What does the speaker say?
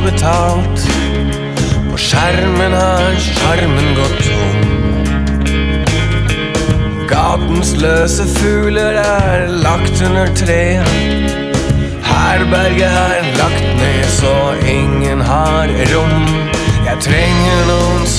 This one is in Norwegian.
betalt. På skjermen har skjermen gått tom. Gatens løse fugler lagt under treet. Herberget lagt ned så ingen har rom. Jeg trenger noen